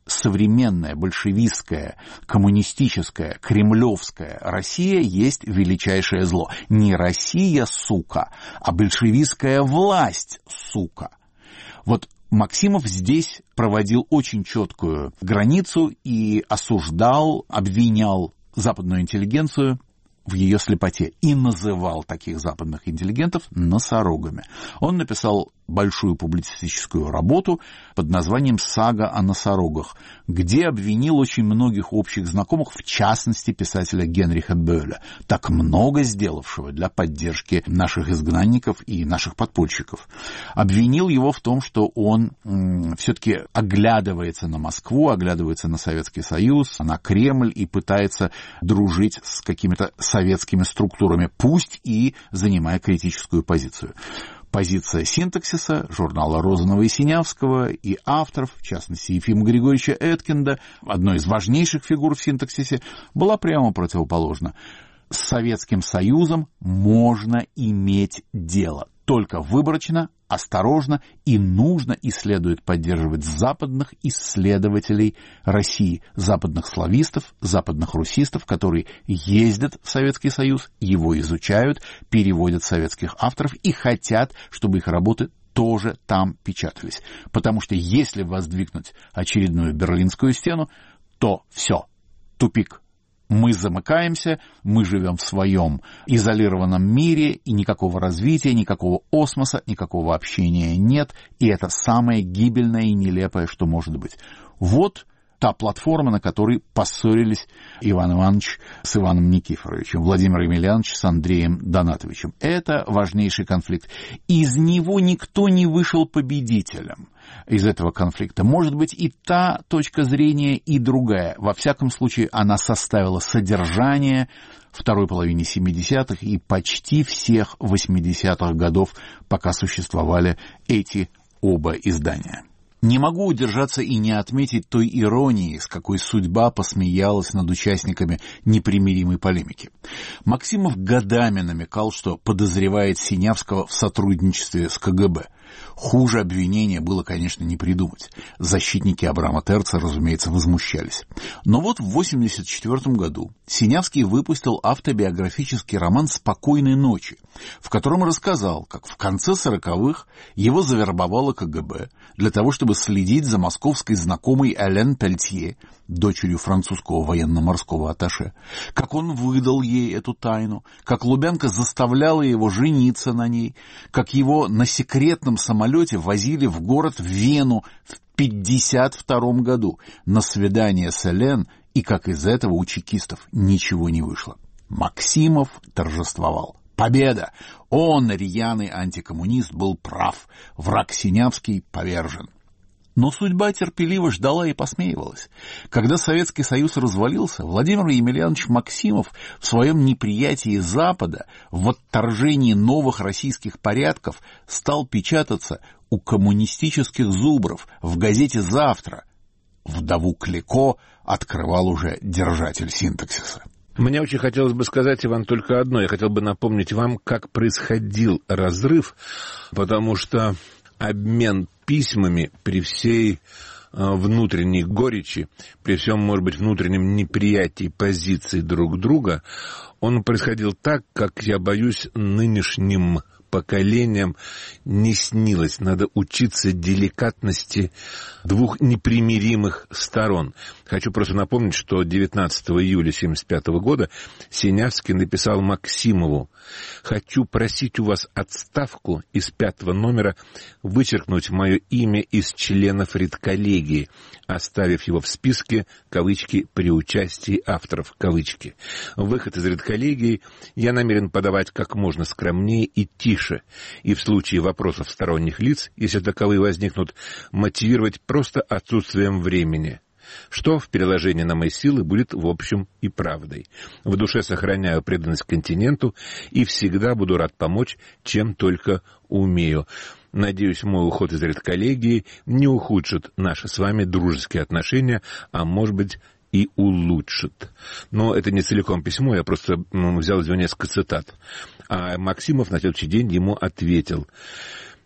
современная большевистская, коммунистическая, кремлевская Россия есть величайшее зло. Не Россия, сука, а большевистская власть, сука. Вот Максимов здесь проводил очень четкую границу и осуждал, обвинял западную интеллигенцию в ее слепоте и называл таких западных интеллигентов носорогами. Он написал большую публицистическую работу под названием «Сага о носорогах», где обвинил очень многих общих знакомых, в частности писателя Генриха Бöhler, так много сделавшего для поддержки наших изгнанников и наших подпольщиков. Обвинил его в том, что он м, все-таки оглядывается на Москву, оглядывается на Советский Союз, на Кремль и пытается дружить с какими-то советскими структурами, пусть и занимая критическую позицию. Позиция синтаксиса, журнала Розанова и Синявского и авторов, в частности Ефима Григорьевича Эткинда, одной из важнейших фигур в синтаксисе, была прямо противоположна. С Советским Союзом можно иметь дело, только выборочно, осторожно, и нужно и следует поддерживать западных исследователей России, западных славистов, западных русистов, которые ездят в Советский Союз, его изучают, переводят советских авторов и хотят, чтобы их работы тоже там печатались. Потому что если воздвигнуть очередную Берлинскую стену, то все, тупик. Мы замыкаемся, мы живем в своем изолированном мире, и никакого развития, никакого осмоса, никакого общения нет, и это самое гибельное и нелепое, что может быть. Вот та платформа, на которой поссорились Иван Иванович с Иваном Никифоровичем, Владимир Емельянович с Андреем Донатовичем. Это важнейший конфликт. Из него никто не вышел победителем. Из этого конфликта. Может быть, и та точка зрения, и другая. Во всяком случае, она составила содержание второй половины семидесятых и почти всех восьмидесятых годов, пока существовали эти оба издания. Не могу удержаться и не отметить той иронии, с какой судьба посмеялась над участниками непримиримой полемики. Максимов годами намекал, что подозревает Синявского в сотрудничестве с ка гэ бэ. Хуже обвинения было, конечно, не придумать. Защитники Абрама Терца, разумеется, возмущались. Но вот в восемьдесят четвёртом году Синявский выпустил автобиографический роман «Спокойной ночи», в котором рассказал, как в конце сороковых его завербовало ка гэ бэ для того, чтобы следить за московской знакомой Элен Пельтье, дочерью французского военно-морского атташе, как он выдал ей эту тайну, как Лубянка заставляла его жениться на ней, как его на секретном самолете возили в город Вену в пятьдесят втором году на свидание с Элен, и как из этого у чекистов ничего не вышло. Максимов торжествовал. Победа! Он, рьяный антикоммунист, был прав. Враг Синявский повержен. Но судьба терпеливо ждала и посмеивалась. Когда Советский Союз развалился, Владимир Емельянович Максимов в своем неприятии Запада, в отторжении новых российских порядков, стал печататься у коммунистических зубров в газете «Завтра». Вдову Клико открывал уже держатель синтаксиса. Мне очень хотелось бы сказать, Иван, только одно. Я хотел бы напомнить вам, как происходил разрыв, потому что обмен письмами при всей внутренней горечи, при всем, может быть, внутреннем неприятии позиций друг друга, он происходил так, как, я боюсь, нынешним поколениям не снилось. Надо учиться деликатности двух непримиримых сторон. Хочу просто напомнить, что девятнадцатого июля семьдесят пятого года Синявский написал Максимову: «Хочу просить у вас отставку из пятого номера, вычеркнуть мое имя из членов редколлегии, оставив его в списке, кавычки, при участии авторов, кавычки. Выход из редколлегии я намерен подавать как можно скромнее и тише, и в случае вопросов сторонних лиц, если таковые возникнут, мотивировать просто отсутствием времени». Что в переложении на мои силы будет в общем и правдой. В душе сохраняю преданность континенту и всегда буду рад помочь, чем только умею. Надеюсь, мой уход из редколлегии не ухудшит наши с вами дружеские отношения, а может быть и улучшит. Но это не целиком письмо, я просто ну, взял из него несколько цитат. А Максимов на следующий день ему ответил: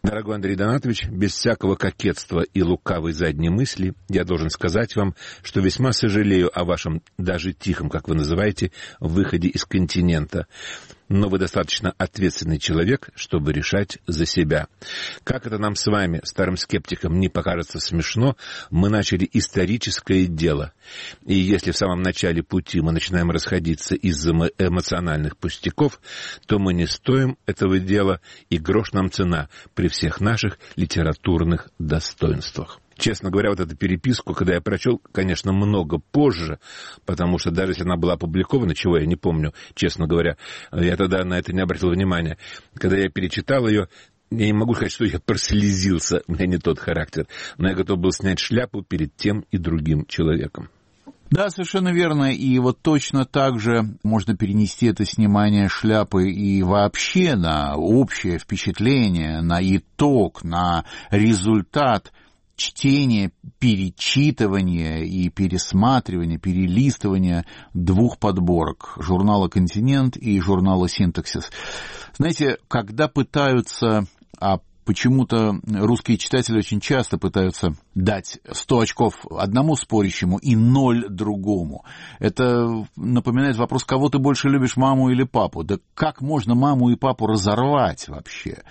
Дорогой Андрей Донатович, без всякого кокетства и лукавой задней мысли, я должен сказать вам, что весьма сожалею о вашем, даже тихом, как вы называете, выходе из континента. Но вы достаточно ответственный человек, чтобы решать за себя. Как это нам с вами, старым скептикам, не покажется смешно, мы начали историческое дело. И если в самом начале пути мы начинаем расходиться из-за эмоциональных пустяков, то мы не стоим этого дела, и грош нам цена при всех наших литературных достоинствах. Честно говоря, вот эту переписку, когда я прочел, конечно, много позже, потому что даже если она была опубликована, чего я не помню, честно говоря, я тогда на это не обратил внимания. Когда я перечитал ее, я не могу сказать, что я прослезился, у меня не тот характер, но я готов был снять шляпу перед тем и другим человеком. Да, совершенно верно, и вот точно так же можно перенести это снимание шляпы и вообще на общее впечатление, на итог, на результат чтения, перечитывания и пересматривания, перелистывания двух подборок журнала «Континент» и журнала «Синтаксис». Знаете, когда пытаются, а почему-то русские читатели очень часто пытаются дать сто очков одному спорящему и ноль другому. Это напоминает вопрос, кого ты больше любишь, маму или папу? Да как можно маму и папу разорвать вообще?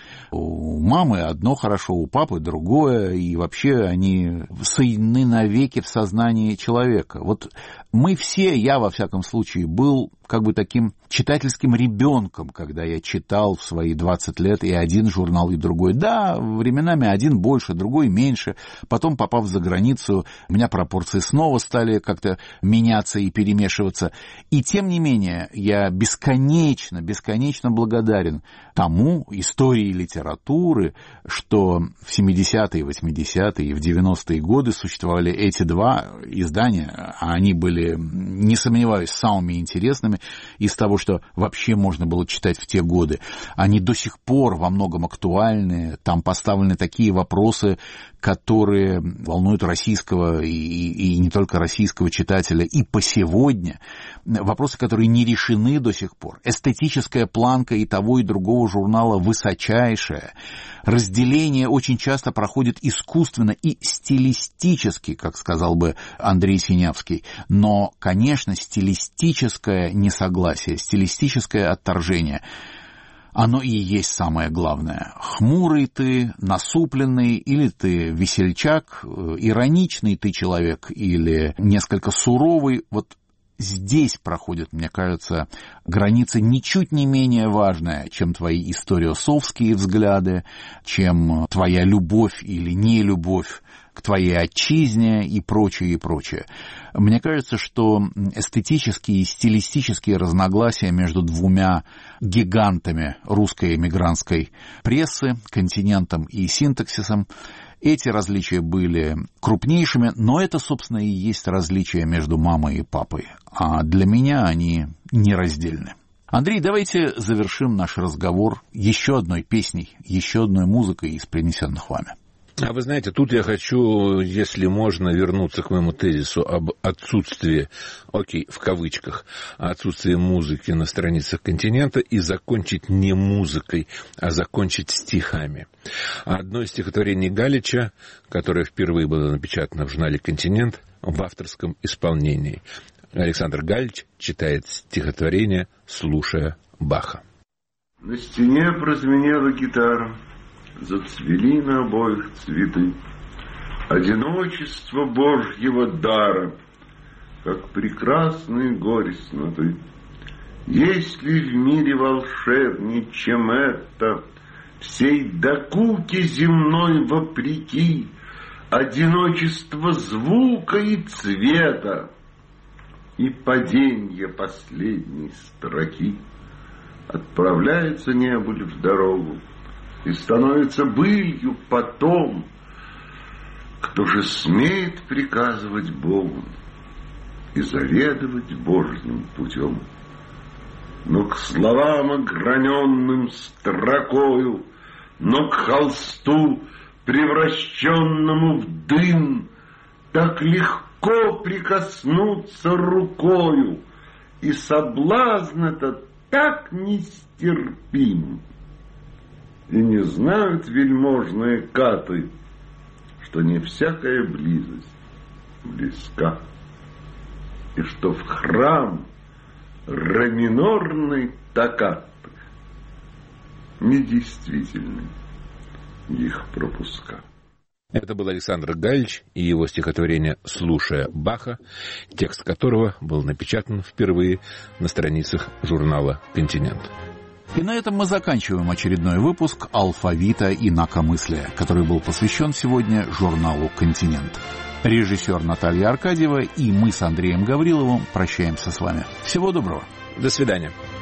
У мамы одно хорошо, у папы другое, и вообще они соединены навеки в сознании человека. Вот мы все, я во всяком случае, был как бы таким читательским ребенком, когда я читал в свои двадцать лет и один журнал, и другой. Да, временами один больше, другой меньше. Потом, попав за границу, у меня пропорции снова стали как-то меняться и перемешиваться. И тем не менее, я бесконечно, бесконечно благодарен тому, истории литературы, что в семидесятые, восьмидесятые и в девяностые годы существовали эти два издания. Они были, не сомневаюсь, самыми интересными из того, что вообще можно было читать в те годы. Они до сих пор во многом актуальны. Там поставлены такие вопросы, которые волнуют российского и, и, и не только российского читателя и по сегодня. Вопросы, которые не решены до сих пор. Эстетическая планка и того, и другого журнала высочайшая. Разделение очень часто проходит искусственно и стилистически, как сказал бы Андрей Синявский. Но, конечно, стилистическое несогласие, стилистическое отторжение, оно и есть самое главное. Хмурый ты, насупленный, или ты весельчак, ироничный ты человек, или несколько суровый. Вот здесь проходит, мне кажется, граница ничуть не менее важная, чем твои историосовские взгляды, чем твоя любовь или нелюбовь к твоей отчизне и прочее, и прочее. Мне кажется, что эстетические и стилистические разногласия между двумя гигантами русской эмигрантской прессы, «Континентом» и «Синтаксисом», эти различия были крупнейшими, но это, собственно, и есть различия между мамой и папой. А для меня они нераздельны. Андрей, давайте завершим наш разговор еще одной песней, еще одной музыкой из принесенных вами. А вы знаете, тут я хочу, если можно, вернуться к моему тезису об отсутствии, окей, в кавычках, отсутствии музыки на страницах «Континента» и закончить не музыкой, а закончить стихами. Одно из стихотворений Галича, которое впервые было напечатано в журнале «Континент», в авторском исполнении. Александр Галич читает стихотворение, слушая Баха. На стене прозвенела гитара. Зацвели на обоих цветы одиночество Божьего дара, как прекрасные горестноты. Есть ли в мире волшебней, чем это, всей докуки земной вопреки, одиночество звука и цвета и паденье последней строки? Отправляется небыль в дорогу и становится былью потом. Кто же смеет приказывать Богу и заведовать Божьим путем? Но к словам, ограненным строкою, но к холсту, превращенному в дым, так легко прикоснуться рукою, и соблазн этот так нестерпим. И не знают вельможные каты, что не всякая близость близка, и что в храм ре-минорный токкат недействительны их пропуска. Это был Александр Галич и его стихотворение «Слушая Баха», текст которого был напечатан впервые на страницах журнала «Континент». И на этом мы заканчиваем очередной выпуск «Алфавита инакомыслия», который был посвящен сегодня журналу «Континент». Режиссер Наталья Аркадьева и мы с Андреем Гавриловым прощаемся с вами. Всего доброго. До свидания.